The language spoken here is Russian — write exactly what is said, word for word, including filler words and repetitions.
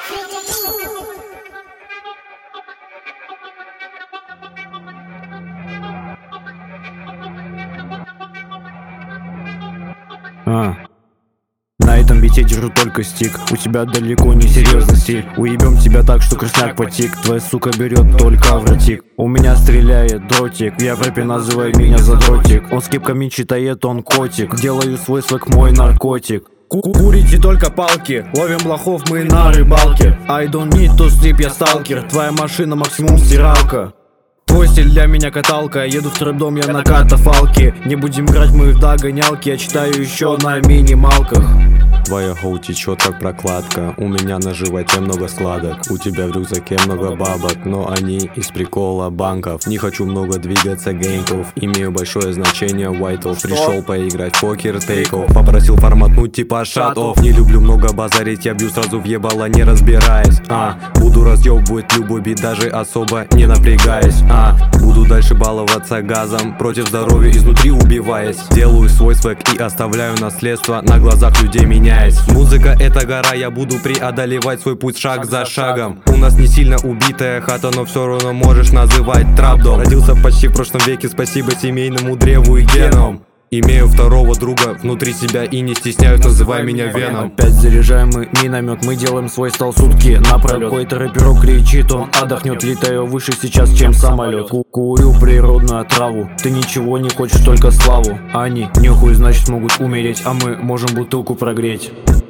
А. На этом бите держу только стик. У тебя далеко не серьезный стиль. Уебем тебя так, что красняк потик. Твоя сука берет только вратик. У меня стреляет дротик. Я в рэпе называй меня задротик. Он с кепками читает, он котик. Делаю свой свек, мой наркотик. Курите только палки, ловим лохов мы на рыбалке. I don't need to sleep, я сталкер. Твоя машина максимум стиралка. Твой стиль для меня каталка, еду в трэп-дом, я на катафалке. Не будем играть мы в догонялки, я читаю еще на минималках. Твоя хоу течет как прокладка. У меня на животе много складок. У тебя в рюкзаке много бабок, но они из прикола банков. Не хочу много двигаться гейнков. Имею большое значение вайтов. Пришел поиграть в покер тейков. Попросил форматнуть типа шатов. Не люблю много базарить, я бью сразу в ебало, не разбираясь. А, буду разъебывать любой бит, даже особо не напрягаясь. А, буду дальше баловаться газом, против здоровья изнутри убиваясь. Делаю свой свек и оставляю наследство на глазах людей меняя. Музыка это гора, я буду преодолевать свой путь шаг за шагом. У нас не сильно убитая хата, но все равно можешь называть трап-дом. Родился почти в прошлом веке, спасибо семейному древу и генам. Имею второго друга внутри себя и не стесняюсь, называй меня Веном. Опять заряжаем мы миномет, мы делаем свой стал сутки напролет. Какой-то рэперок кричит, он отдохнет, летаю выше сейчас, чем самолет. Курю природную траву, ты ничего не хочешь, только славу. Они нюхают, значит могут умереть, а мы можем бутылку прогреть.